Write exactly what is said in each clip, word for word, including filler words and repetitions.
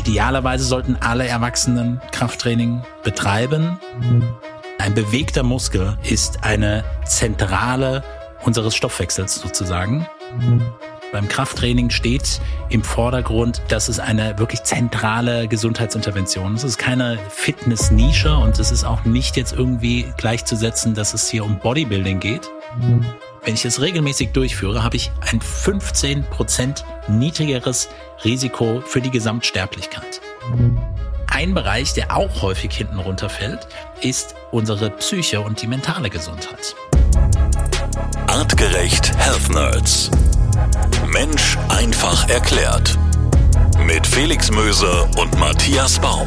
Idealerweise sollten alle Erwachsenen Krafttraining betreiben. Ein bewegter Muskel ist eine Zentrale unseres Stoffwechsels sozusagen. Beim Krafttraining steht im Vordergrund, dass es eine wirklich zentrale Gesundheitsintervention ist. Es ist keine Fitness-Nische und es ist auch nicht jetzt irgendwie gleichzusetzen, dass es hier um Bodybuilding geht. Wenn ich es regelmäßig durchführe, habe ich ein fünfzehn Prozent niedrigeres Risiko für die Gesamtsterblichkeit. Ein Bereich, der auch häufig hinten runterfällt, ist unsere Psyche und die mentale Gesundheit. Artgerecht Health Nerds. Mensch einfach erklärt. Mit Felix Möser und Matthias Baum.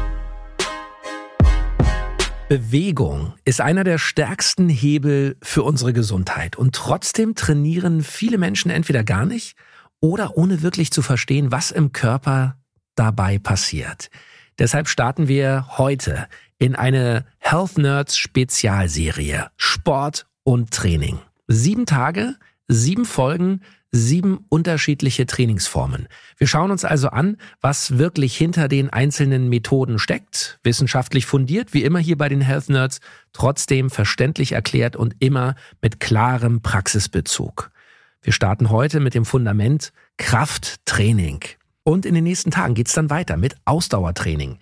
Bewegung ist einer der stärksten Hebel für unsere Gesundheit. Und trotzdem trainieren viele Menschen entweder gar nicht oder ohne wirklich zu verstehen, was im Körper dabei passiert. Deshalb starten wir heute in eine Health Nerds Spezialserie. Sport und Training. Sieben Tage, sieben Folgen, sieben unterschiedliche Trainingsformen. Wir schauen uns also an, was wirklich hinter den einzelnen Methoden steckt, wissenschaftlich fundiert, wie immer hier bei den Health Nerds, trotzdem verständlich erklärt und immer mit klarem Praxisbezug. Wir starten heute mit dem Fundament Krafttraining. Und in den nächsten Tagen geht's dann weiter mit Ausdauertraining,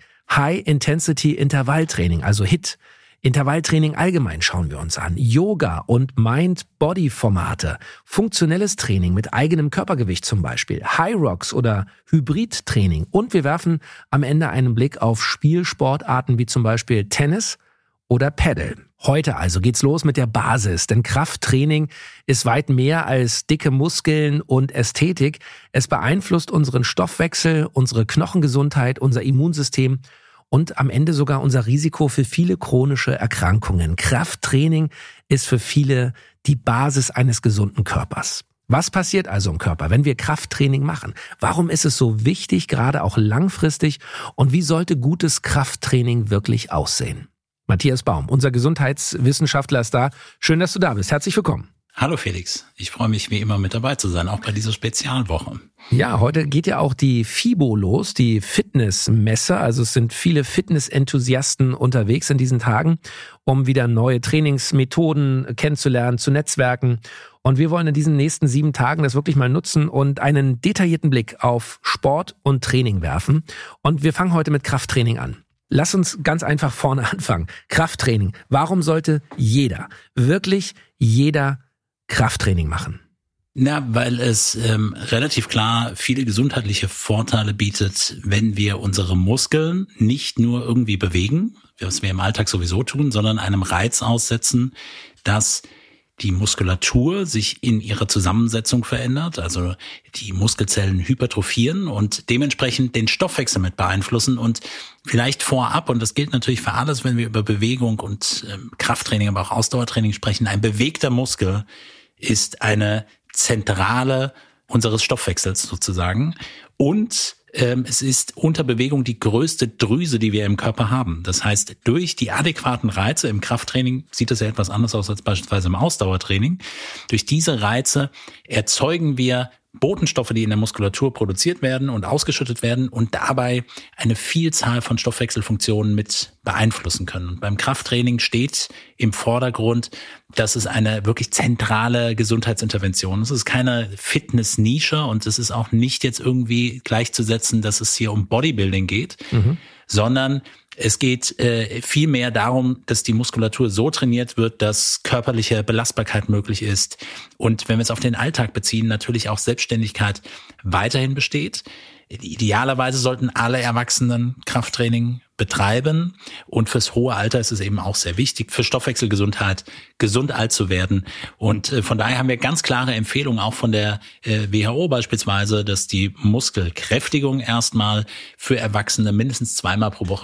High-Intensity-Intervalltraining, also H I T, Intervalltraining allgemein schauen wir uns an, Yoga und Mind-Body-Formate, funktionelles Training mit eigenem Körpergewicht zum Beispiel, High Rocks oder Hybrid-Training und wir werfen am Ende einen Blick auf Spielsportarten wie zum Beispiel Tennis oder Paddle. Heute also geht's los mit der Basis, denn Krafttraining ist weit mehr als dicke Muskeln und Ästhetik. Es beeinflusst unseren Stoffwechsel, unsere Knochengesundheit, unser Immunsystem und am Ende sogar unser Risiko für viele chronische Erkrankungen. Krafttraining ist für viele die Basis eines gesunden Körpers. Was passiert also im Körper, wenn wir Krafttraining machen? Warum ist es so wichtig, gerade auch langfristig? Und wie sollte gutes Krafttraining wirklich aussehen? Matthias Baum, unser Gesundheitswissenschaftler, ist da. Schön, dass du da bist. Herzlich willkommen. Hallo Felix, ich freue mich wie immer mit dabei zu sein, auch bei dieser Spezialwoche. Ja, heute geht ja auch die FIBO los, die Fitnessmesse. Also es sind viele Fitness-Enthusiasten unterwegs in diesen Tagen, um wieder neue Trainingsmethoden kennenzulernen, zu netzwerken. Und wir wollen in diesen nächsten sieben Tagen das wirklich mal nutzen und einen detaillierten Blick auf Sport und Training werfen. Und wir fangen heute mit Krafttraining an. Lass uns ganz einfach vorne anfangen. Krafttraining. Warum sollte jeder, wirklich jeder Krafttraining machen? Na, weil es ähm, relativ klar viele gesundheitliche Vorteile bietet, wenn wir unsere Muskeln nicht nur irgendwie bewegen, was wir im Alltag sowieso tun, sondern einem Reiz aussetzen, dass die Muskulatur sich in ihrer Zusammensetzung verändert, also die Muskelzellen hypertrophieren und dementsprechend den Stoffwechsel mit beeinflussen und vielleicht vorab, und das gilt natürlich für alles, wenn wir über Bewegung und ähm, Krafttraining, aber auch Ausdauertraining sprechen, ein bewegter Muskel ist eine Zentrale unseres Stoffwechsels sozusagen und ähm, es ist unter Bewegung die größte Drüse, die wir im Körper haben. Das heißt, durch die adäquaten Reize im Krafttraining sieht das ja etwas anders aus als beispielsweise im Ausdauertraining. Durch diese Reize erzeugen wir Botenstoffe, die in der Muskulatur produziert werden und ausgeschüttet werden und dabei eine Vielzahl von Stoffwechselfunktionen mit beeinflussen können. Und beim Krafttraining steht im Vordergrund, dass es eine wirklich zentrale Gesundheitsintervention ist. Es ist keine Fitness-Nische und es ist auch nicht jetzt irgendwie gleichzusetzen, dass es hier um Bodybuilding geht, mhm. sondern es geht äh, viel mehr darum, dass die Muskulatur so trainiert wird, dass körperliche Belastbarkeit möglich ist. Und wenn wir es auf den Alltag beziehen, natürlich auch Selbstständigkeit weiterhin besteht. Idealerweise sollten alle Erwachsenen Krafttraining betreiben. Und fürs hohe Alter ist es eben auch sehr wichtig, für Stoffwechselgesundheit, gesund alt zu werden. Und äh, von daher haben wir ganz klare Empfehlungen auch von der äh, W H O beispielsweise, dass die Muskelkräftigung erstmal für Erwachsene mindestens zweimal pro Woche stattfinden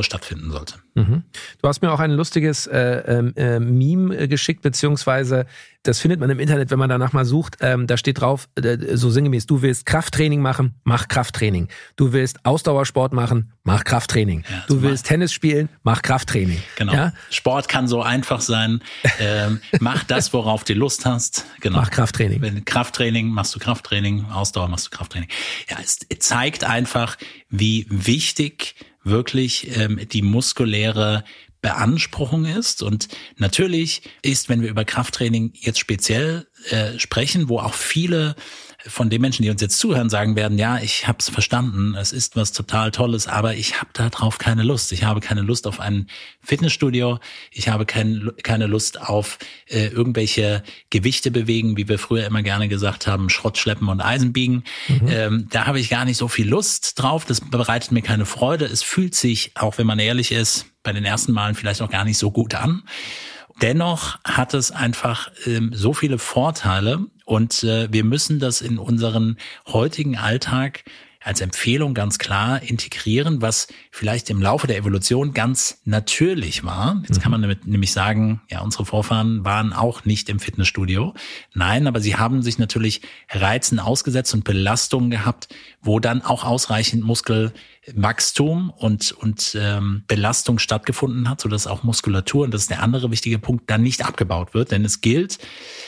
stattfinden sollte. Mhm. Du hast mir auch ein lustiges äh, äh, Meme geschickt, beziehungsweise das findet man im Internet, wenn man danach mal sucht. Ähm, da steht drauf, äh, so sinngemäß, du willst Krafttraining machen, mach Krafttraining. Du willst Ausdauersport machen, mach Krafttraining. Ja, du willst mal Tennis spielen, mach Krafttraining. Genau. Ja? Sport kann so einfach sein. Ähm, mach das, worauf du Lust hast. Genau. Mach Krafttraining. Wenn Krafttraining, machst du Krafttraining, Ausdauer machst du Krafttraining. Ja, es zeigt einfach, wie wichtig wirklich ähm, die muskuläre Beanspruchung ist. Und natürlich ist, wenn wir über Krafttraining jetzt speziell äh, sprechen, wo auch viele von den Menschen, die uns jetzt zuhören, sagen werden, ja, ich habe es verstanden, es ist was total Tolles, aber ich habe darauf keine Lust. Ich habe keine Lust auf ein Fitnessstudio, ich habe kein, keine Lust auf äh, irgendwelche Gewichte bewegen, wie wir früher immer gerne gesagt haben, Schrott schleppen und Eisen biegen. Mhm. Ähm, da habe ich gar nicht so viel Lust drauf, das bereitet mir keine Freude. Es fühlt sich, auch wenn man ehrlich ist, bei den ersten Malen vielleicht auch gar nicht so gut an. Dennoch hat es einfach ähm, so viele Vorteile und äh, wir müssen das in unseren heutigen Alltag als Empfehlung ganz klar integrieren, was vielleicht im Laufe der Evolution ganz natürlich war. Jetzt kann man damit nämlich sagen, ja, unsere Vorfahren waren auch nicht im Fitnessstudio. Nein, aber sie haben sich natürlich Reizen ausgesetzt und Belastungen gehabt, wo dann auch ausreichend Muskelwachstum und und ähm, Belastung stattgefunden hat, sodass auch Muskulatur, und das ist der andere wichtige Punkt, dann nicht abgebaut wird. Denn es gilt,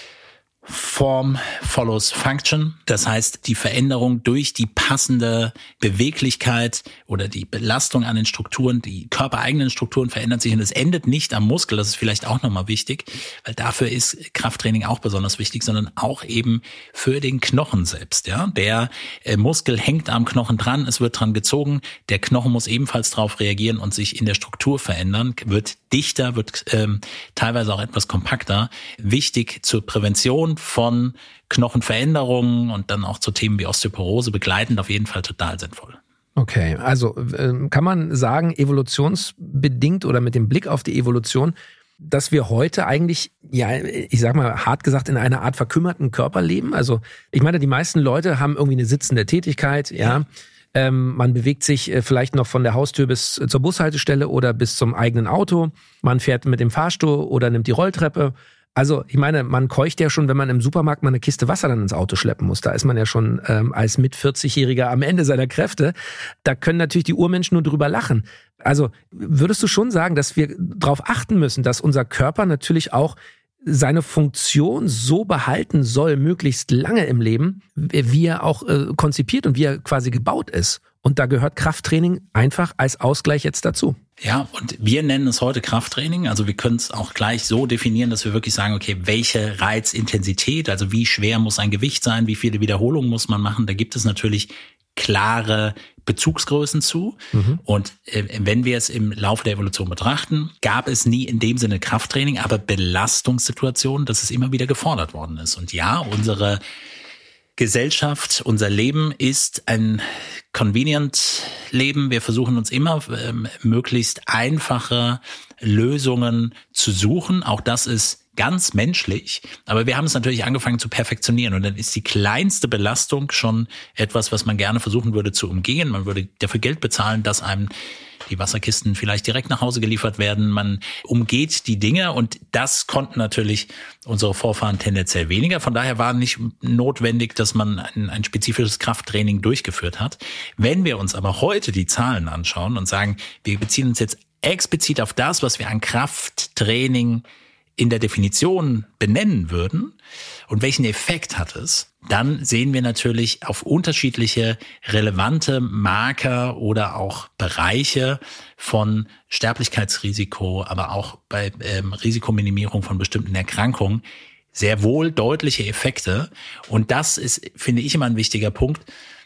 Form follows Function. Das heißt, die Veränderung durch die passende Beweglichkeit oder die Belastung an den Strukturen, die körpereigenen Strukturen verändern sich und es endet nicht am Muskel. Das ist vielleicht auch nochmal wichtig, weil dafür ist Krafttraining auch besonders wichtig, sondern auch eben für den Knochen selbst. Ja, der äh, Muskel hängt am Knochen dran, es wird dran gezogen. Der Knochen muss ebenfalls darauf reagieren und sich in der Struktur verändern, wird dichter, wird ähm, teilweise auch etwas kompakter. Wichtig zur Prävention von Knochenveränderungen und dann auch zu Themen wie Osteoporose begleitend auf jeden Fall total sinnvoll. Okay, also äh, kann man sagen, evolutionsbedingt oder mit dem Blick auf die Evolution, dass wir heute eigentlich, ja, ich sag mal hart gesagt, in einer Art verkümmerten Körper leben? Also ich meine, die meisten Leute haben irgendwie eine sitzende Tätigkeit, ja. Ähm, man bewegt sich äh, vielleicht noch von der Haustür bis zur Bushaltestelle oder bis zum eigenen Auto. Man fährt mit dem Fahrstuhl oder nimmt die Rolltreppe. Also ich meine, man keucht ja schon, wenn man im Supermarkt mal eine Kiste Wasser dann ins Auto schleppen muss. Da ist man ja schon ähm, als mit vierzig-Jähriger am Ende seiner Kräfte. Da können natürlich die Urmenschen nur drüber lachen. Also würdest du schon sagen, dass wir darauf achten müssen, dass unser Körper natürlich auch seine Funktion so behalten soll, möglichst lange im Leben, wie er auch äh, konzipiert und wie er quasi gebaut ist. Und da gehört Krafttraining einfach als Ausgleich jetzt dazu. Ja, und wir nennen es heute Krafttraining. Also wir können es auch gleich so definieren, dass wir wirklich sagen, okay, welche Reizintensität, also wie schwer muss ein Gewicht sein, wie viele Wiederholungen muss man machen. Da gibt es natürlich klare Bezugsgrößen zu. Mhm. Und äh, wenn wir es im Laufe der Evolution betrachten, gab es nie in dem Sinne Krafttraining, aber Belastungssituationen, dass es immer wieder gefordert worden ist. Und ja, unsere Gesellschaft, unser Leben ist ein Convenient-Leben. Wir versuchen uns immer ähm, möglichst einfache Lösungen zu suchen. Auch das ist ganz menschlich. Aber wir haben es natürlich angefangen zu perfektionieren. Und dann ist die kleinste Belastung schon etwas, was man gerne versuchen würde zu umgehen. Man würde dafür Geld bezahlen, dass einem die Wasserkisten vielleicht direkt nach Hause geliefert werden. Man umgeht die Dinge und das konnten natürlich unsere Vorfahren tendenziell weniger. Von daher war nicht notwendig, dass man ein, ein spezifisches Krafttraining durchgeführt hat. Wenn wir uns aber heute die Zahlen anschauen und sagen, wir beziehen uns jetzt explizit auf das, was wir an Krafttraining in der Definition benennen würden und welchen Effekt hat es, dann sehen wir natürlich auf unterschiedliche relevante Marker oder auch Bereiche von Sterblichkeitsrisiko, aber auch bei ähm, Risikominimierung von bestimmten Erkrankungen sehr wohl deutliche Effekte. Und das ist, finde ich, immer ein wichtiger Punkt.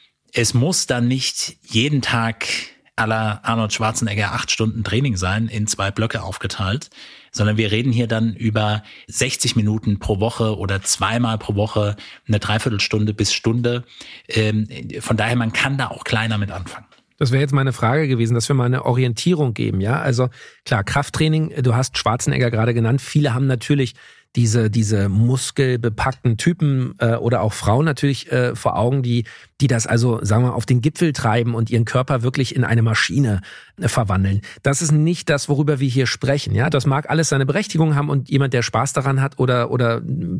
Es muss dann nicht jeden Tag à la Arnold Schwarzenegger acht Stunden Training sein, in zwei Blöcke aufgeteilt, sondern wir reden hier dann über sechzig Minuten pro Woche oder zweimal pro Woche, eine Dreiviertelstunde bis Stunde. Von daher, man kann da auch kleiner mit anfangen. Das wäre jetzt meine Frage gewesen, dass wir mal eine Orientierung geben, ja? Also klar, Krafttraining, du hast Schwarzenegger gerade genannt. Viele haben natürlich diese diese muskelbepackten Typen äh, oder auch Frauen natürlich äh, vor Augen, die die das also, sagen wir, auf den Gipfel treiben und ihren Körper wirklich in eine Maschine äh, verwandeln. Das ist nicht das, worüber wir hier sprechen. Ja, das mag alles seine Berechtigung haben und jemand, der Spaß daran hat oder oder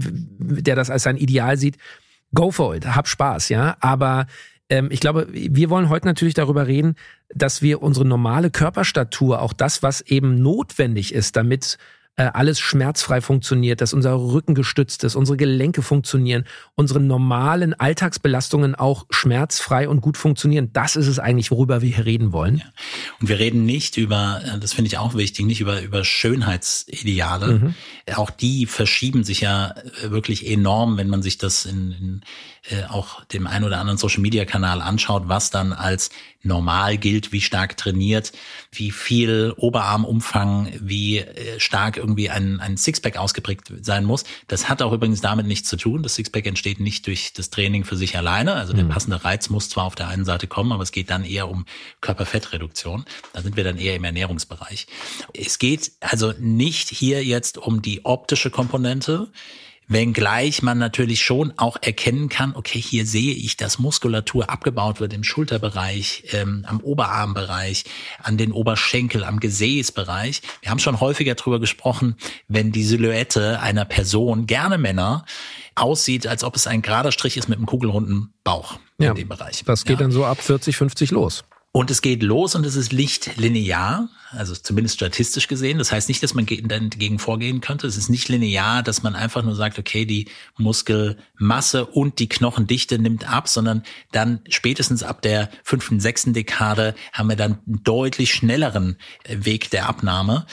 der das als sein Ideal sieht, go for it, hab Spaß, ja. Aber ähm, ich glaube, wir wollen heute natürlich darüber reden, dass wir unsere normale Körperstatur, auch das, was eben notwendig ist, damit äh, alles schmerzfrei funktioniert, dass unser Rücken gestützt ist, unsere Gelenke funktionieren, unsere normalen Alltagsbelastungen auch schmerzfrei und gut funktionieren. Das ist es eigentlich, worüber wir hier reden wollen. Ja. Und wir reden nicht über, das finde ich auch wichtig, nicht über, über Schönheitsideale. Mhm. Auch die verschieben sich ja wirklich enorm, wenn man sich das in, in äh, auch dem einen oder anderen Social-Media-Kanal anschaut, was dann als normal gilt, wie stark trainiert, wie viel Oberarmumfang, wie äh, stark irgendwie ein, ein Sixpack ausgeprägt sein muss. Das hat auch übrigens damit nichts zu tun. Das Sixpack entsteht nicht durch das Training für sich alleine. Also der passende Reiz muss zwar auf der einen Seite kommen, aber es geht dann eher um Körperfettreduktion. Da sind wir dann eher im Ernährungsbereich. Es geht also nicht hier jetzt um die optische Komponente, wenngleich man natürlich schon auch erkennen kann, okay, hier sehe ich, dass Muskulatur abgebaut wird im Schulterbereich, ähm, am Oberarmbereich, an den Oberschenkel, am Gesäßbereich. Wir haben schon häufiger drüber gesprochen, wenn die Silhouette einer Person, gerne Männer, aussieht, als ob es ein gerader Strich ist mit einem kugelrunden Bauch ja, in dem Bereich. Das geht ja. dann so ab vierzig, fünfzig los. Und es geht los und es ist nicht linear, also zumindest statistisch gesehen. Das heißt nicht, dass man dagegen vorgehen könnte. Es ist nicht linear, dass man einfach nur sagt, okay, die Muskelmasse und die Knochendichte nimmt ab, sondern dann spätestens ab der fünften, sechsten Dekade haben wir dann einen deutlich schnelleren Weg der Abnahme.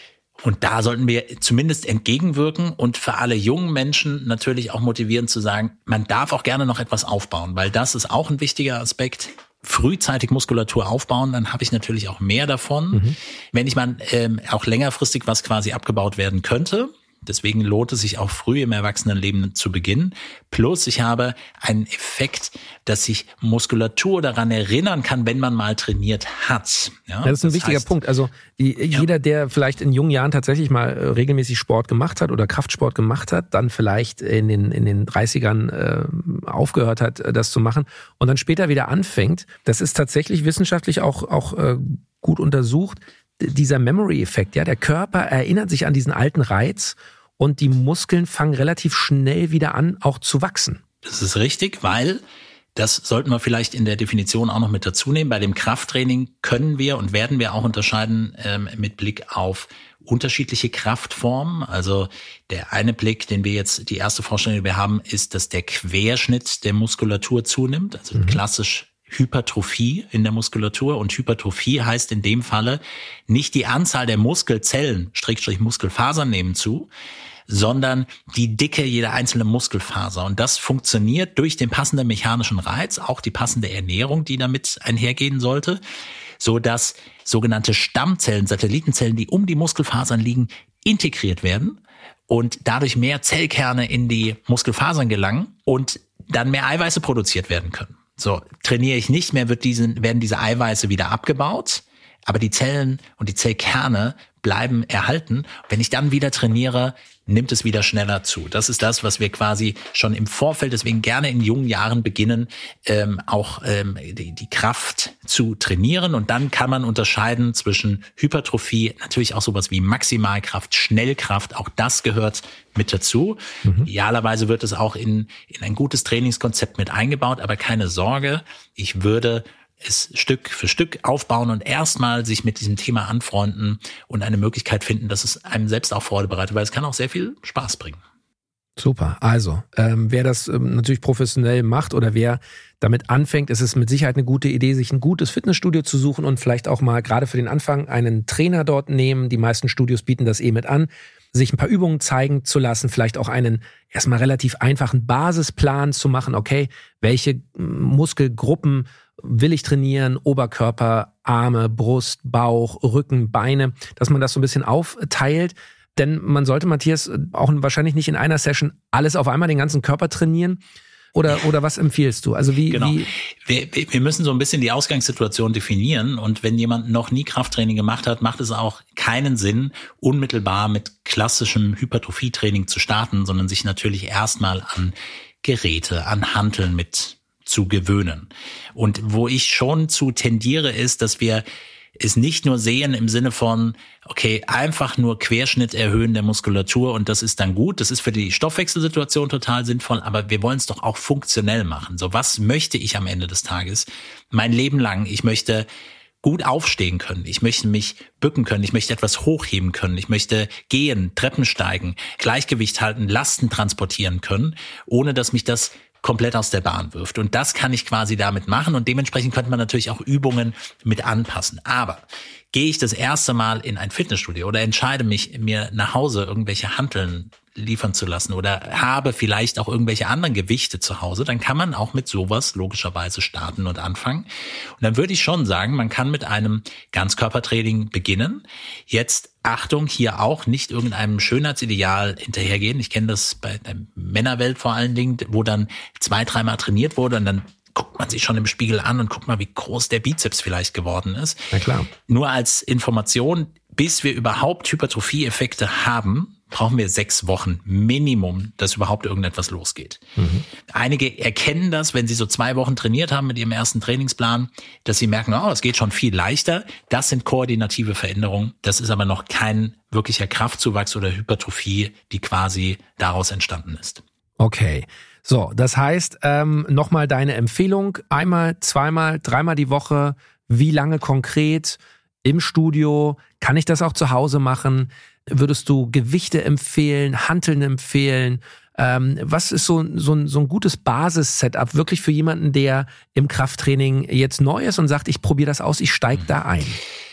Und da sollten wir zumindest entgegenwirken und für alle jungen Menschen natürlich auch motivieren zu sagen, man darf auch gerne noch etwas aufbauen, weil das ist auch ein wichtiger Aspekt. Frühzeitig Muskulatur aufbauen, dann habe ich natürlich auch mehr davon. Mhm. Wenn ich mal ähm, auch längerfristig was quasi abgebaut werden könnte, deswegen lohnt es sich auch früh im Erwachsenenleben zu beginnen. Plus ich habe einen Effekt, dass sich Muskulatur daran erinnern kann, wenn man mal trainiert hat. Ja, das ist ein das wichtiger heißt, Punkt. Also die, ja. jeder, der vielleicht in jungen Jahren tatsächlich mal äh, regelmäßig Sport gemacht hat oder Kraftsport gemacht hat, dann vielleicht in den in den dreißigern äh, aufgehört hat, äh, das zu machen und dann später wieder anfängt, das ist tatsächlich wissenschaftlich auch auch äh, gut untersucht. Dieser Memory-Effekt, ja, der Körper erinnert sich an diesen alten Reiz und die Muskeln fangen relativ schnell wieder an, auch zu wachsen. Das ist richtig, weil, das sollten wir vielleicht in der Definition auch noch mit dazu nehmen, bei dem Krafttraining können wir und werden wir auch unterscheiden ähm, mit Blick auf unterschiedliche Kraftformen. Also der eine Blick, den wir jetzt, die erste Vorstellung, die wir haben, ist, dass der Querschnitt der Muskulatur zunimmt, also mhm. klassisch Hypertrophie in der Muskulatur. Und Hypertrophie heißt in dem Falle, nicht die Anzahl der Muskelzellen, Schrägstrich Muskelfasern nehmen zu, sondern die Dicke jeder einzelnen Muskelfaser. Und das funktioniert durch den passenden mechanischen Reiz, auch die passende Ernährung, die damit einhergehen sollte, so dass sogenannte Stammzellen, Satellitenzellen, die um die Muskelfasern liegen, integriert werden und dadurch mehr Zellkerne in die Muskelfasern gelangen und dann mehr Eiweiße produziert werden können. So, trainiere ich nicht mehr, wird diesen, werden diese Eiweiße wieder abgebaut, aber die Zellen und die Zellkerne bleiben erhalten. Wenn ich dann wieder trainiere, nimmt es wieder schneller zu. Das ist das, was wir quasi schon im Vorfeld, deswegen gerne in jungen Jahren beginnen, ähm, auch ähm, die, die Kraft zu trainieren. Und dann kann man unterscheiden zwischen Hypertrophie, natürlich auch sowas wie Maximalkraft, Schnellkraft, auch das gehört mit dazu. Mhm. Idealerweise wird es auch in, in ein gutes Trainingskonzept mit eingebaut, aber keine Sorge, ich würde es Stück für Stück aufbauen und erstmal sich mit diesem Thema anfreunden und eine Möglichkeit finden, dass es einem selbst auch Freude bereitet, weil es kann auch sehr viel Spaß bringen. Super. Also, ähm, wer das ähm, natürlich professionell macht oder wer damit anfängt, ist es mit Sicherheit eine gute Idee, sich ein gutes Fitnessstudio zu suchen und vielleicht auch mal gerade für den Anfang einen Trainer dort nehmen. Die meisten Studios bieten das eh mit an, sich ein paar Übungen zeigen zu lassen, vielleicht auch einen erstmal relativ einfachen Basisplan zu machen. Okay, welche Muskelgruppen will ich trainieren, Oberkörper, Arme, Brust, Bauch, Rücken, Beine, dass man das so ein bisschen aufteilt. Denn man sollte, Matthias, auch wahrscheinlich nicht in einer Session alles auf einmal den ganzen Körper trainieren, Oder, oder was empfiehlst du? Also wie, genau. wie? Wir, wir müssen so ein bisschen die Ausgangssituation definieren. Und wenn jemand noch nie Krafttraining gemacht hat, macht es auch keinen Sinn, unmittelbar mit klassischem Hypertrophietraining zu starten, sondern sich natürlich erstmal an Geräte, an Hanteln mit zu gewöhnen. Und wo ich schon zu tendiere, ist, dass wir es nicht nur sehen im Sinne von, okay, einfach nur Querschnitt erhöhen der Muskulatur und das ist dann gut. Das ist für die Stoffwechselsituation total sinnvoll, aber wir wollen es doch auch funktionell machen. So, was möchte ich am Ende des Tages? Mein Leben lang, ich möchte gut aufstehen können. Ich möchte mich bücken können. Ich möchte etwas hochheben können. Ich möchte gehen, Treppen steigen, Gleichgewicht halten, Lasten transportieren können, ohne dass mich das komplett aus der Bahn wirft. Und das kann ich quasi damit machen und dementsprechend könnte man natürlich auch Übungen mit anpassen. Aber gehe ich das erste Mal in ein Fitnessstudio oder entscheide mich, mir nach Hause irgendwelche Hanteln liefern zu lassen oder habe vielleicht auch irgendwelche anderen Gewichte zu Hause, dann kann man auch mit sowas logischerweise starten und anfangen. Und dann würde ich schon sagen, man kann mit einem Ganzkörpertraining beginnen. Jetzt Achtung, hier auch nicht irgendeinem Schönheitsideal hinterhergehen. Ich kenne das bei der Männerwelt vor allen Dingen, wo dann zwei, dreimal trainiert wurde und dann guckt man sich schon im Spiegel an und guckt mal, wie groß der Bizeps vielleicht geworden ist. Na klar. Nur als Information, bis wir überhaupt Hypertrophie-Effekte haben, brauchen wir sechs Wochen Minimum, dass überhaupt irgendetwas losgeht. Mhm. Einige erkennen das, wenn sie so zwei Wochen trainiert haben mit ihrem ersten Trainingsplan, dass sie merken, oh, es geht schon viel leichter. Das sind koordinative Veränderungen. Das ist aber noch kein wirklicher Kraftzuwachs oder Hypertrophie, die quasi daraus entstanden ist. Okay. So, das heißt, ähm, nochmal deine Empfehlung. Einmal, zweimal, dreimal die Woche. Wie lange konkret? Im Studio? Kann ich das auch zu Hause machen? Würdest du Gewichte empfehlen, Hanteln empfehlen? Ähm, was ist so, so, ein, so ein gutes Basis-Setup wirklich für jemanden, der im Krafttraining jetzt neu ist und sagt, ich probiere das aus, ich steige da ein?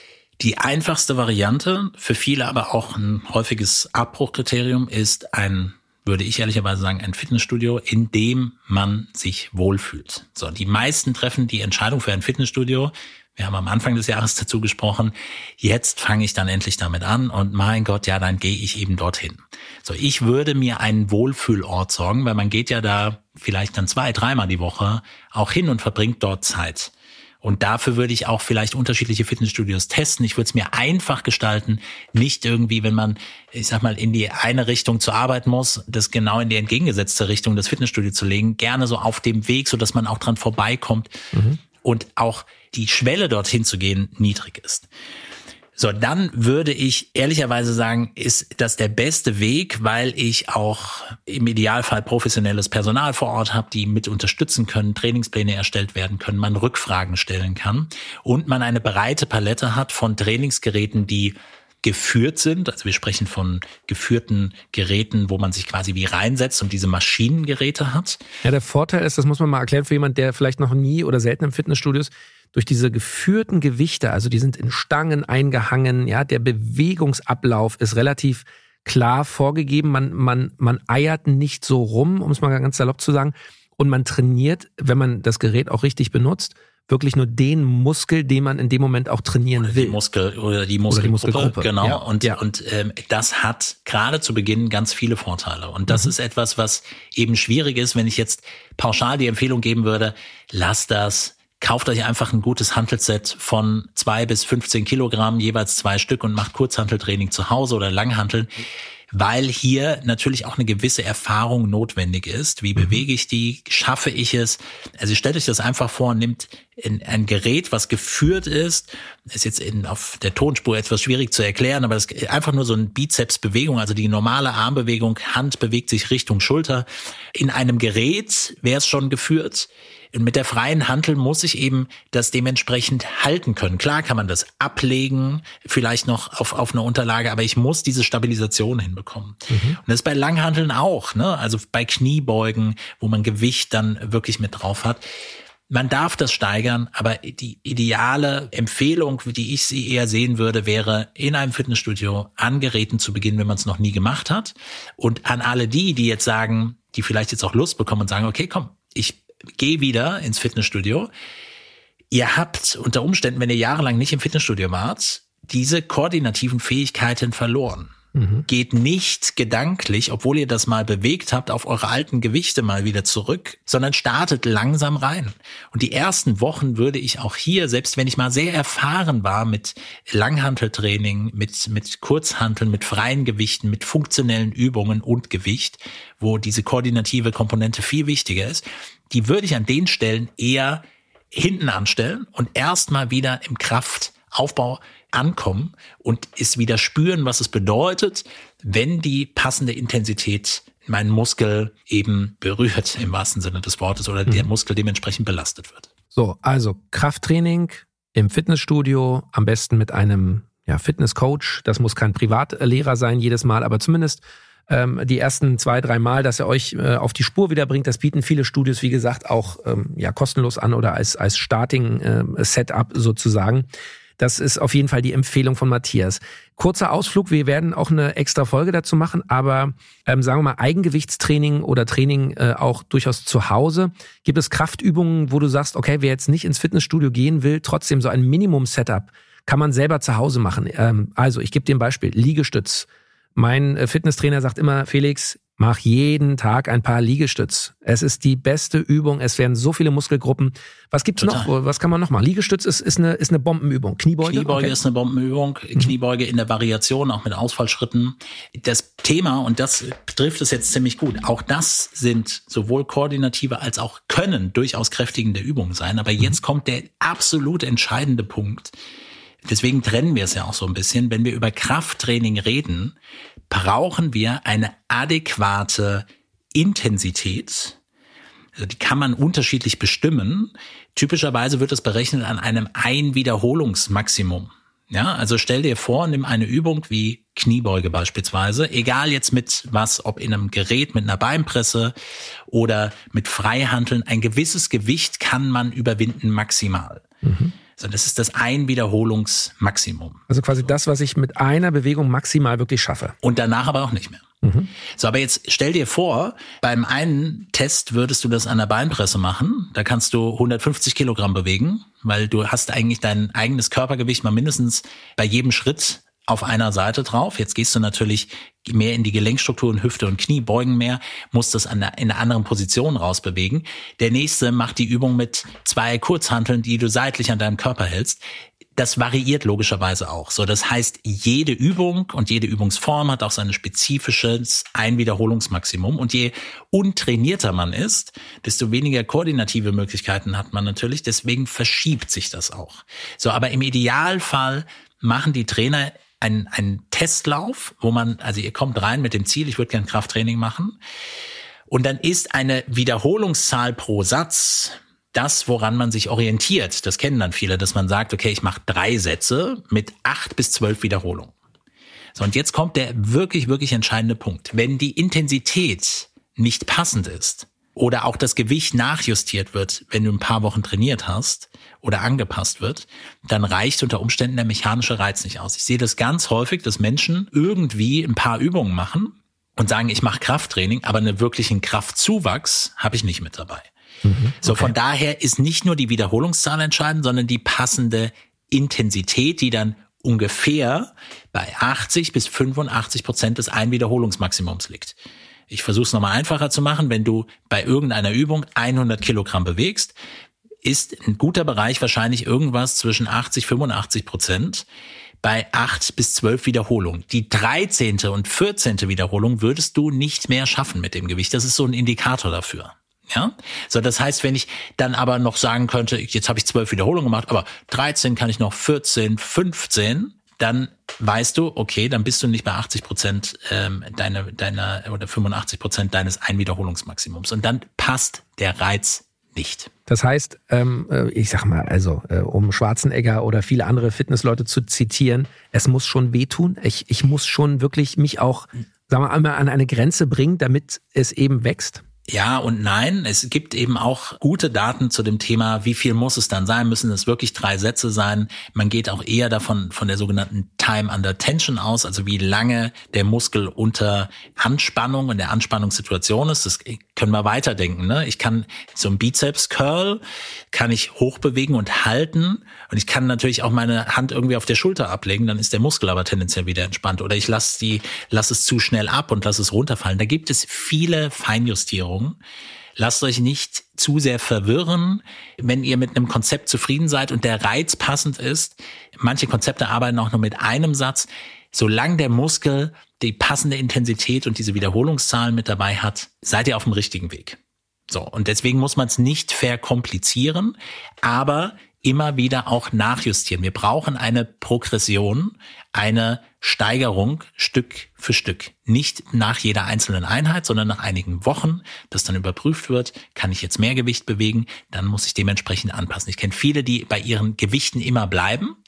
Die einfachste Variante, für viele aber auch ein häufiges Abbruchkriterium, ist ein, würde ich ehrlicherweise sagen, ein Fitnessstudio, in dem man sich wohlfühlt. So, die meisten treffen die Entscheidung für ein Fitnessstudio. Wir haben am Anfang des Jahres dazu gesprochen, jetzt fange ich dann endlich damit an und mein Gott, ja, dann gehe ich eben dorthin. So, ich würde mir einen Wohlfühlort sorgen, weil man geht ja da vielleicht dann zwei, dreimal die Woche auch hin und verbringt dort Zeit. Und dafür würde ich auch vielleicht unterschiedliche Fitnessstudios testen. Ich würde es mir einfach gestalten, nicht irgendwie, wenn man, ich sag mal, in die eine Richtung zu arbeiten muss, das genau in die entgegengesetzte Richtung das Fitnessstudio zu legen, gerne so auf dem Weg, so dass man auch dran vorbeikommt. Mhm. Und auch die Schwelle dorthin zu gehen niedrig ist. So, dann würde ich ehrlicherweise sagen, ist das der beste Weg, weil ich auch im Idealfall professionelles Personal vor Ort habe, die mit unterstützen können, Trainingspläne erstellt werden können, man Rückfragen stellen kann und man eine breite Palette hat von Trainingsgeräten, die geführt sind. Also wir sprechen von geführten Geräten, wo man sich quasi wie reinsetzt und diese Maschinengeräte hat. Ja, der Vorteil ist, das muss man mal erklären für jemanden, der vielleicht noch nie oder selten im Fitnessstudio ist, durch diese geführten Gewichte, also die sind in Stangen eingehangen, ja, der Bewegungsablauf ist relativ klar vorgegeben, man, man, man eiert nicht so rum, um es mal ganz salopp zu sagen, und man trainiert, wenn man das Gerät auch richtig benutzt, wirklich nur den Muskel, den man in dem Moment auch trainieren oder will. Die Muskel oder die Muskelgruppe, oder die Muskelgruppe. Genau. Ja. Und ja. und ähm, das hat gerade zu Beginn ganz viele Vorteile. Und das mhm. ist etwas, was eben schwierig ist, wenn ich jetzt pauschal die Empfehlung geben würde: Lasst das. Kauft euch einfach ein gutes Hantelset von zwei bis fünfzehn Kilogramm, jeweils zwei Stück und macht Kurzhanteltraining zu Hause oder Langhanteln, weil hier natürlich auch eine gewisse Erfahrung notwendig ist. Wie bewege ich die? Schaffe ich es? Also stellt euch das einfach vor, nimmt ein Gerät, was geführt ist, ist jetzt in, auf der Tonspur etwas schwierig zu erklären, aber das ist einfach nur so eine Bizepsbewegung, also die normale Armbewegung, Hand bewegt sich Richtung Schulter. In einem Gerät wäre es schon geführt. Und mit der freien Hantel muss ich eben das dementsprechend halten können. Klar kann man das ablegen, vielleicht noch auf, auf eine Unterlage, aber ich muss diese Stabilisation hinbekommen. Mhm. Und das ist bei Langhanteln auch, ne? Also bei Kniebeugen, wo man Gewicht dann wirklich mit drauf hat. Man darf das steigern, aber die ideale Empfehlung, die ich sie eher sehen würde, wäre, in einem Fitnessstudio an Geräten zu beginnen, wenn man es noch nie gemacht hat. Und an alle die, die jetzt sagen, die vielleicht jetzt auch Lust bekommen und sagen, okay, komm, ich geh wieder ins Fitnessstudio. Ihr habt unter Umständen, wenn ihr jahrelang nicht im Fitnessstudio wart, diese koordinativen Fähigkeiten verloren. Mhm. Geht nicht gedanklich, obwohl ihr das mal bewegt habt, auf eure alten Gewichte mal wieder zurück, sondern startet langsam rein. Und die ersten Wochen würde ich auch hier, selbst wenn ich mal sehr erfahren war mit Langhanteltraining, mit, mit Kurzhanteln, mit freien Gewichten, mit funktionellen Übungen und Gewicht, wo diese koordinative Komponente viel wichtiger ist, die würde ich an den Stellen eher hinten anstellen und erstmal wieder im Kraftaufbau ankommen und es wieder spüren, was es bedeutet, wenn die passende Intensität meinen Muskel eben berührt, im wahrsten Sinne des Wortes, oder der Muskel dementsprechend belastet wird. So, also Krafttraining im Fitnessstudio, am besten mit einem ja, Fitnesscoach. Das muss kein Privatlehrer sein jedes Mal, aber zumindest ähm, die ersten zwei, drei Mal, dass er euch äh, auf die Spur wieder bringt. Das bieten viele Studios, wie gesagt, auch ähm, ja kostenlos an oder als, als Starting-Setup äh, sozusagen. Das ist auf jeden Fall die Empfehlung von Matthias. Kurzer Ausflug, wir werden auch eine extra Folge dazu machen, aber ähm, sagen wir mal Eigengewichtstraining oder Training äh, auch durchaus zu Hause. Gibt es Kraftübungen, wo du sagst, okay, wer jetzt nicht ins Fitnessstudio gehen will, trotzdem so ein Minimum-Setup kann man selber zu Hause machen. Ähm, also ich gebe dir ein Beispiel, Liegestütz. Mein äh, Fitnesstrainer sagt immer, Felix, mach jeden Tag ein paar Liegestütz. Es ist die beste Übung. Es werden so viele Muskelgruppen. Was gibt's Total. noch? Was kann man noch machen? Liegestütz ist, ist eine, ist eine Bombenübung. Kniebeuge? Kniebeuge okay. ist eine Bombenübung. Mhm. Kniebeuge in der Variation, auch mit Ausfallschritten. Das Thema, und das trifft es jetzt ziemlich gut, auch das sind sowohl koordinative als auch können durchaus kräftigende Übungen sein. Aber jetzt mhm. kommt der absolut entscheidende Punkt. Deswegen trennen wir es ja auch so ein bisschen. Wenn wir über Krafttraining reden, brauchen wir eine adäquate Intensität. Also die kann man unterschiedlich bestimmen. Typischerweise wird es berechnet an einem Einwiederholungsmaximum. Ja, also stell dir vor, nimm eine Übung wie Kniebeuge beispielsweise, egal jetzt mit was, ob in einem Gerät mit einer Beinpresse oder mit Freihanteln, ein gewisses Gewicht kann man überwinden maximal. Mhm. So, das ist das Einwiederholungsmaximum. Also quasi das, was ich mit einer Bewegung maximal wirklich schaffe. Und danach aber auch nicht mehr. Mhm. So, aber jetzt stell dir vor, beim einen Test würdest du das an der Beinpresse machen. Da kannst du hundertfünfzig Kilogramm bewegen, weil du hast eigentlich dein eigenes Körpergewicht mal mindestens bei jedem Schritt auf einer Seite drauf. Jetzt gehst du natürlich mehr in die Gelenkstrukturen, Hüfte und Knie, beugen mehr, musst das an der, in einer anderen Position rausbewegen. Der nächste macht die Übung mit zwei Kurzhanteln, die du seitlich an deinem Körper hältst. Das variiert logischerweise auch. So, das heißt, jede Übung und jede Übungsform hat auch sein spezifisches Einwiederholungsmaximum. Und je untrainierter man ist, desto weniger koordinative Möglichkeiten hat man natürlich. Deswegen verschiebt sich das auch. So, aber im Idealfall machen die Trainer einen, einen Testlauf, wo man, also ihr kommt rein mit dem Ziel, ich würde gern Krafttraining machen. Und dann ist eine Wiederholungszahl pro Satz das, woran man sich orientiert. Das kennen dann viele, dass man sagt, okay, ich mache drei Sätze mit acht bis zwölf Wiederholungen. So, und jetzt kommt der wirklich, wirklich entscheidende Punkt. Wenn die Intensität nicht passend ist oder auch das Gewicht nachjustiert wird, wenn du ein paar Wochen trainiert hast oder angepasst wird, dann reicht unter Umständen der mechanische Reiz nicht aus. Ich sehe das ganz häufig, dass Menschen irgendwie ein paar Übungen machen und sagen, ich mache Krafttraining, aber einen wirklichen Kraftzuwachs habe ich nicht mit dabei. Mhm, okay. So, von daher ist nicht nur die Wiederholungszahl entscheidend, sondern die passende Intensität, die dann ungefähr bei achtzig bis fünfundachtzig Prozent des Einwiederholungsmaximums liegt. Ich versuche es nochmal einfacher zu machen. Wenn du bei irgendeiner Übung hundert Kilogramm bewegst, ist ein guter Bereich wahrscheinlich irgendwas zwischen achtzig und fünfundachtzig Prozent bei acht bis zwölf Wiederholungen. Die dreizehnte und vierzehnte Wiederholung würdest du nicht mehr schaffen mit dem Gewicht. Das ist so ein Indikator dafür. Ja, so, das heißt, wenn ich dann aber noch sagen könnte, jetzt habe ich zwölf Wiederholungen gemacht, aber dreizehn kann ich noch, vierzehn, fünfzehn, dann weißt du, okay, dann bist du nicht bei achtzig Prozent ähm, deiner deiner oder fünfundachtzig Prozent deines Einwiederholungsmaximums und dann passt der Reiz nicht. Das heißt, ähm, ich sag mal, also äh, um Schwarzenegger oder viele andere Fitnessleute zu zitieren, es muss schon wehtun. Ich ich muss schon wirklich mich auch, sagen wir einmal, an eine Grenze bringen, damit es eben wächst. Ja und nein. Es gibt eben auch gute Daten zu dem Thema, wie viel muss es dann sein? Müssen es wirklich drei Sätze sein? Man geht auch eher davon, von der sogenannten Time under Tension aus, also wie lange der Muskel unter Anspannung und der Anspannungssituation ist. Das können wir weiterdenken, ne? Ich kann so einen Bizeps-Curl, kann ich hochbewegen und halten. Und ich kann natürlich auch meine Hand irgendwie auf der Schulter ablegen, dann ist der Muskel aber tendenziell wieder entspannt. Oder ich lasse die, lasse es zu schnell ab und lasse es runterfallen. Da gibt es viele Feinjustierungen. Lasst euch nicht zu sehr verwirren, wenn ihr mit einem Konzept zufrieden seid und der Reiz passend ist. Manche Konzepte arbeiten auch nur mit einem Satz. Solange der Muskel die passende Intensität und diese Wiederholungszahlen mit dabei hat, seid ihr auf dem richtigen Weg. So, und deswegen muss man es nicht verkomplizieren, aber immer wieder auch nachjustieren. Wir brauchen eine Progression, eine Steigerung Stück für Stück. Nicht nach jeder einzelnen Einheit, sondern nach einigen Wochen, dass dann überprüft wird, kann ich jetzt mehr Gewicht bewegen, dann muss ich dementsprechend anpassen. Ich kenne viele, die bei ihren Gewichten immer bleiben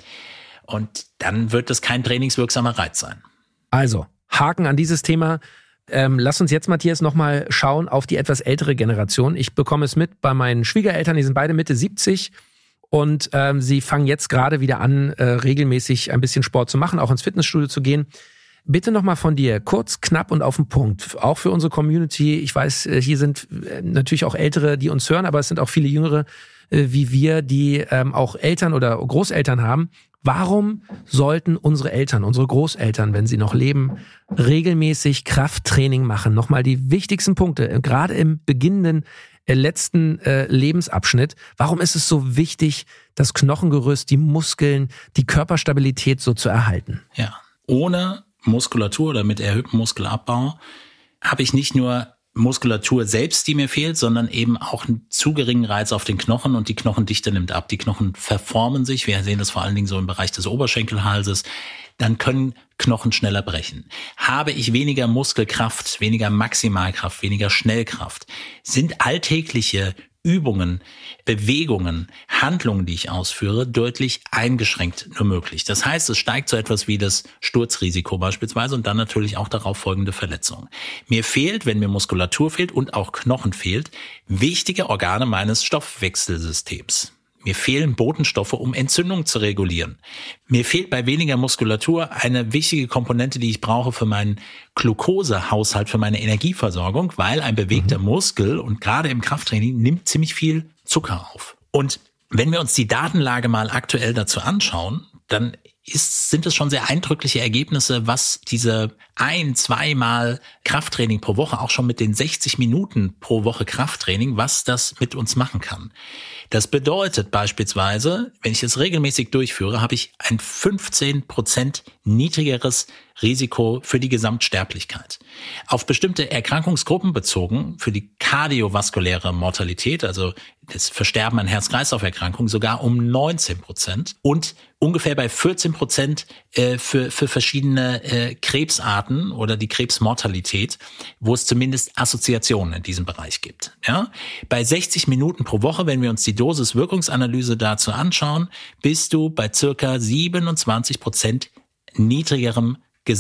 und dann wird das kein trainingswirksamer Reiz sein. Also, Haken an dieses Thema. Ähm, lass uns jetzt, Matthias, nochmal schauen auf die etwas ältere Generation. Ich bekomme es mit bei meinen Schwiegereltern, die sind beide Mitte siebzig. Und ähm, sie fangen jetzt gerade wieder an, äh, regelmäßig ein bisschen Sport zu machen, auch ins Fitnessstudio zu gehen. Bitte nochmal von dir, kurz, knapp und auf den Punkt. Auch für unsere Community. Ich weiß, hier sind natürlich auch Ältere, die uns hören, aber es sind auch viele Jüngere äh, wie wir, die ähm, auch Eltern oder Großeltern haben. Warum sollten unsere Eltern, unsere Großeltern, wenn sie noch leben, regelmäßig Krafttraining machen? Nochmal die wichtigsten Punkte, gerade im beginnenden letzten äh, Lebensabschnitt. Warum ist es so wichtig, das Knochengerüst, die Muskeln, die Körperstabilität so zu erhalten? Ja, ohne Muskulatur oder mit erhöhtem Muskelabbau habe ich nicht nur Muskulatur selbst, die mir fehlt, sondern eben auch einen zu geringen Reiz auf den Knochen und die Knochendichte nimmt ab. Die Knochen verformen sich. Wir sehen das vor allen Dingen so im Bereich des Oberschenkelhalses. Dann können Knochen schneller brechen. Habe ich weniger Muskelkraft, weniger Maximalkraft, weniger Schnellkraft, sind alltägliche Übungen, Bewegungen, Handlungen, die ich ausführe, deutlich eingeschränkt nur möglich. Das heißt, es steigt so etwas wie das Sturzrisiko beispielsweise und dann natürlich auch darauf folgende Verletzungen. Mir fehlt, wenn mir Muskulatur fehlt und auch Knochen fehlt, wichtige Organe meines Stoffwechselsystems. Mir fehlen Botenstoffe, um Entzündung zu regulieren. Mir fehlt bei weniger Muskulatur eine wichtige Komponente, die ich brauche für meinen Glukosehaushalt, für meine Energieversorgung, weil ein bewegter mhm. Muskel und gerade im Krafttraining nimmt ziemlich viel Zucker auf. Und wenn wir uns die Datenlage mal aktuell dazu anschauen, dann ist, sind es schon sehr eindrückliche Ergebnisse, was diese ein-, zweimal Krafttraining pro Woche, auch schon mit den sechzig Minuten pro Woche Krafttraining, was das mit uns machen kann. Das bedeutet beispielsweise, wenn ich es regelmäßig durchführe, habe ich ein fünfzehn Prozent niedrigeres Risiko für die Gesamtsterblichkeit. Auf bestimmte Erkrankungsgruppen bezogen, für die kardiovaskuläre Mortalität, also das Versterben an Herz-Kreislauf-Erkrankungen, sogar um neunzehn Prozent und ungefähr bei vierzehn Prozent äh, für, für verschiedene äh, Krebsarten oder die Krebsmortalität, wo es zumindest Assoziationen in diesem Bereich gibt. Ja? Bei sechzig Minuten pro Woche, wenn wir uns die Dosis-Wirkungsanalyse dazu anschauen, bist du bei circa siebenundzwanzig Prozent niedrigerem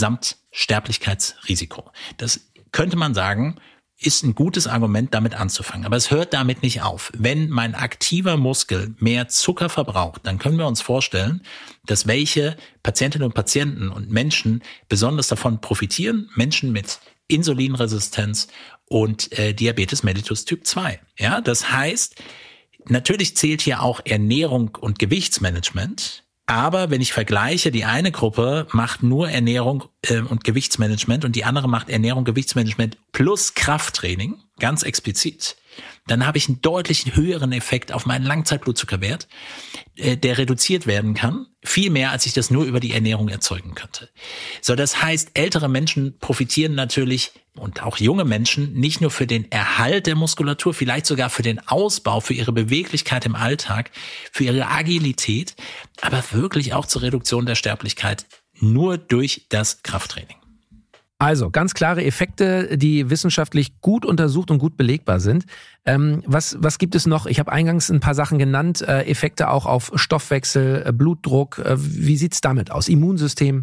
Gesamtsterblichkeitsrisiko. Das könnte man sagen, ist ein gutes Argument, damit anzufangen. Aber es hört damit nicht auf. Wenn mein aktiver Muskel mehr Zucker verbraucht, dann können wir uns vorstellen, dass welche Patientinnen und Patienten und Menschen besonders davon profitieren. Menschen mit Insulinresistenz und äh, Diabetes mellitus Typ zwei. Ja, das heißt, natürlich zählt hier auch Ernährung und Gewichtsmanagement. Aber wenn ich vergleiche, die eine Gruppe macht nur Ernährung äh, und Gewichtsmanagement und die andere macht Ernährung, Gewichtsmanagement plus Krafttraining, ganz explizit, dann habe ich einen deutlich höheren Effekt auf meinen Langzeitblutzuckerwert, äh, der reduziert werden kann, viel mehr, als ich das nur über die Ernährung erzeugen könnte. So, das heißt, ältere Menschen profitieren natürlich und auch junge Menschen nicht nur für den Erhalt der Muskulatur, vielleicht sogar für den Ausbau, für ihre Beweglichkeit im Alltag, für ihre Agilität, aber wirklich auch zur Reduktion der Sterblichkeit nur durch das Krafttraining. Also ganz klare Effekte, die wissenschaftlich gut untersucht und gut belegbar sind. Ähm, was, was gibt es noch? Ich habe eingangs ein paar Sachen genannt, äh, Effekte auch auf Stoffwechsel, äh, Blutdruck. Äh, wie sieht's damit aus? Immunsystem?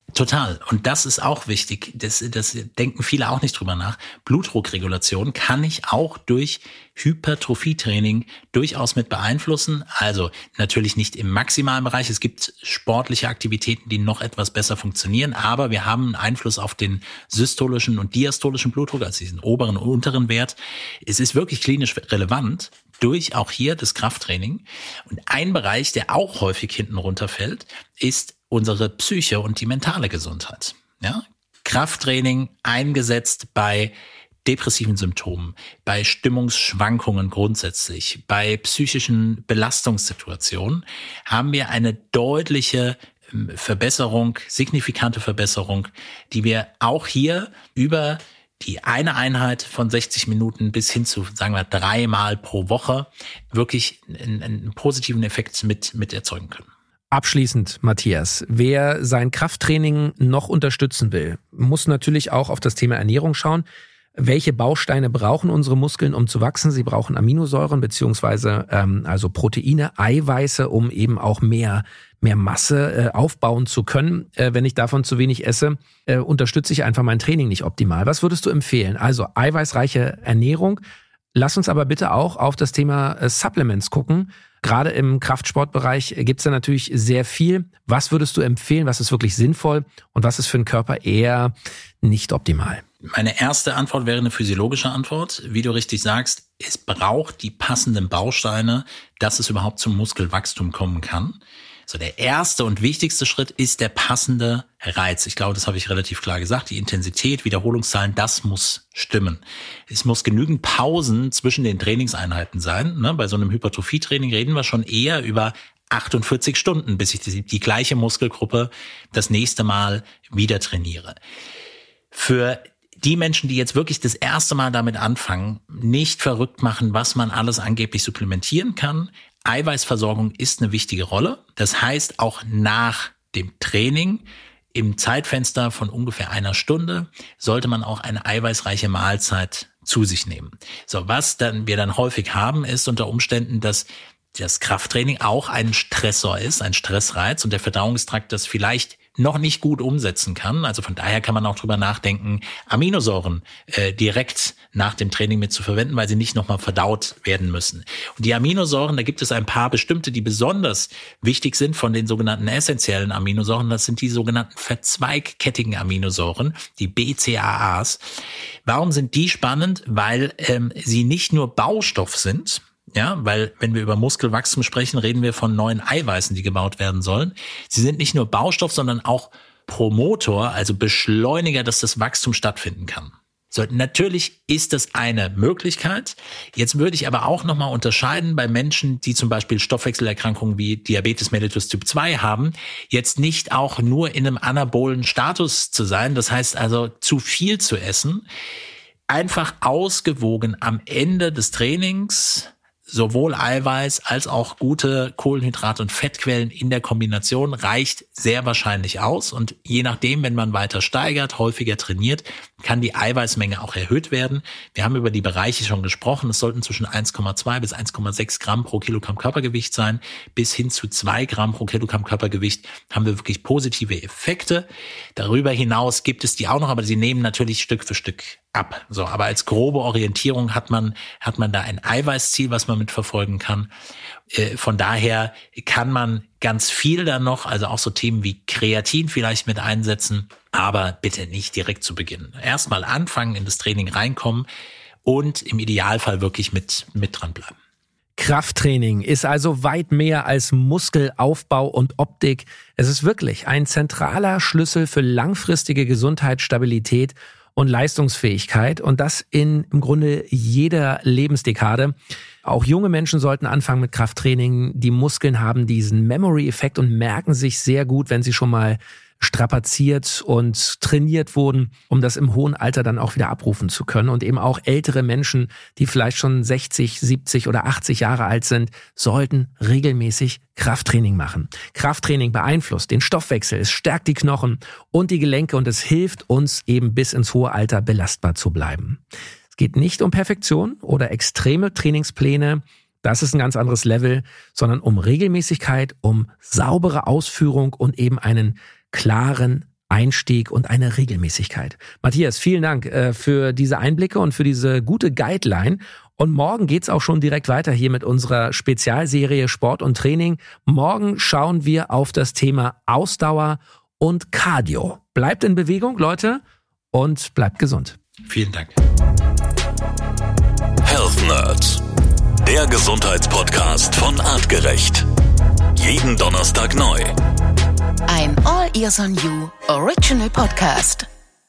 Total. Und das ist auch wichtig. Das, das denken viele auch nicht drüber nach. Blutdruckregulation kann ich auch durch Hypertrophietraining durchaus mit beeinflussen. Also natürlich nicht im maximalen Bereich. Es gibt sportliche Aktivitäten, die noch etwas besser funktionieren. Aber wir haben einen Einfluss auf den systolischen und diastolischen Blutdruck, also diesen oberen und unteren Wert. Es ist wirklich klinisch relevant durch auch hier das Krafttraining. Und ein Bereich, der auch häufig hinten runterfällt, ist unsere Psyche und die mentale Gesundheit. Ja? Krafttraining eingesetzt bei depressiven Symptomen, bei Stimmungsschwankungen grundsätzlich, bei psychischen Belastungssituationen haben wir eine deutliche Verbesserung, signifikante Verbesserung, die wir auch hier über die eine Einheit von sechzig Minuten bis hin zu, sagen wir, dreimal pro Woche wirklich einen, einen positiven Effekt mit, mit erzeugen können. Abschließend, Matthias, wer sein Krafttraining noch unterstützen will, muss natürlich auch auf das Thema Ernährung schauen. Welche Bausteine brauchen unsere Muskeln, um zu wachsen? Sie brauchen Aminosäuren beziehungsweise ähm, also Proteine, Eiweiße, um eben auch mehr mehr Masse äh, aufbauen zu können. Äh, wenn ich davon zu wenig esse, äh, unterstütze ich einfach mein Training nicht optimal. Was würdest du empfehlen? Also eiweißreiche Ernährung. Lass uns aber bitte auch auf das Thema äh, Supplements gucken. Gerade im Kraftsportbereich gibt's da natürlich sehr viel. Was würdest du empfehlen? Was ist wirklich sinnvoll und was ist für den Körper eher nicht optimal? Meine erste Antwort wäre eine physiologische Antwort. Wie du richtig sagst, es braucht die passenden Bausteine, dass es überhaupt zum Muskelwachstum kommen kann. So, der erste und wichtigste Schritt ist der passende Reiz. Ich glaube, das habe ich relativ klar gesagt. Die Intensität, Wiederholungszahlen, das muss stimmen. Es muss genügend Pausen zwischen den Trainingseinheiten sein. Ne? Bei so einem Hypertrophietraining reden wir schon eher über achtundvierzig Stunden, bis ich die, die gleiche Muskelgruppe das nächste Mal wieder trainiere. Für die Menschen, die jetzt wirklich das erste Mal damit anfangen, nicht verrückt machen, was man alles angeblich supplementieren kann. Eiweißversorgung ist eine wichtige Rolle. Das heißt, auch nach dem Training im Zeitfenster von ungefähr einer Stunde sollte man auch eine eiweißreiche Mahlzeit zu sich nehmen. So, was dann wir dann häufig haben, ist unter Umständen, dass das Krafttraining auch ein Stressor ist, ein Stressreiz und der Verdauungstrakt das vielleicht noch nicht gut umsetzen kann. Also von daher kann man auch drüber nachdenken, Aminosäuren äh, direkt nach dem Training mit zu verwenden, weil sie nicht nochmal verdaut werden müssen. Und die Aminosäuren, da gibt es ein paar bestimmte, die besonders wichtig sind von den sogenannten essentiellen Aminosäuren. Das sind die sogenannten verzweigkettigen Aminosäuren, die B C A As. Warum sind die spannend? Weil ähm, sie nicht nur Baustoff sind. Ja, weil wenn wir über Muskelwachstum sprechen, reden wir von neuen Eiweißen, die gebaut werden sollen. Sie sind nicht nur Baustoff, sondern auch Promotor, also Beschleuniger, dass das Wachstum stattfinden kann. So, natürlich ist das eine Möglichkeit. Jetzt würde ich aber auch nochmal unterscheiden bei Menschen, die zum Beispiel Stoffwechselerkrankungen wie Diabetes mellitus Typ zwei haben, jetzt nicht auch nur in einem anabolen Status zu sein. Das heißt also zu viel zu essen. Einfach ausgewogen am Ende des Trainings sowohl Eiweiß als auch gute Kohlenhydrate und Fettquellen in der Kombination reicht sehr wahrscheinlich aus. Und je nachdem, wenn man weiter steigert, häufiger trainiert, kann die Eiweißmenge auch erhöht werden. Wir haben über die Bereiche schon gesprochen. Es sollten zwischen eins Komma zwei bis eins Komma sechs Gramm pro Kilogramm Körpergewicht sein. Bis hin zu zwei Gramm pro Kilogramm Körpergewicht haben wir wirklich positive Effekte. Darüber hinaus gibt es die auch noch, aber sie nehmen natürlich Stück für Stück ab. So, aber als grobe Orientierung hat man, hat man da ein Eiweißziel, was man mitverfolgen kann. Äh, von daher kann man ganz viel dann noch, also auch so Themen wie Kreatin vielleicht mit einsetzen, aber bitte nicht direkt zu Beginn. Erstmal anfangen, in das Training reinkommen und im Idealfall wirklich mit, mit dranbleiben. Krafttraining ist also weit mehr als Muskelaufbau und Optik. Es ist wirklich ein zentraler Schlüssel für langfristige Gesundheit, Stabilität und Leistungsfähigkeit und das in im Grunde jeder Lebensdekade. Auch junge Menschen sollten anfangen mit Krafttraining. Die Muskeln haben diesen Memory-Effekt und merken sich sehr gut, wenn sie schon mal strapaziert und trainiert wurden, um das im hohen Alter dann auch wieder abrufen zu können. Und eben auch ältere Menschen, die vielleicht schon sechzig, siebzig oder achtzig Jahre alt sind, sollten regelmäßig Krafttraining machen. Krafttraining beeinflusst den Stoffwechsel, es stärkt die Knochen und die Gelenke und es hilft uns eben bis ins hohe Alter belastbar zu bleiben. Es geht nicht um Perfektion oder extreme Trainingspläne, das ist ein ganz anderes Level, sondern um Regelmäßigkeit, um saubere Ausführung und eben einen klaren Einstieg und eine Regelmäßigkeit. Matthias, vielen Dank äh, für diese Einblicke und für diese gute Guideline. Und morgen geht's auch schon direkt weiter hier mit unserer Spezialserie Sport und Training. Morgen schauen wir auf das Thema Ausdauer und Cardio. Bleibt in Bewegung, Leute, und bleibt gesund. Vielen Dank. Health Nerds, der Gesundheitspodcast von Artgerecht. Jeden Donnerstag neu. Ein All Ears on You Original Podcast.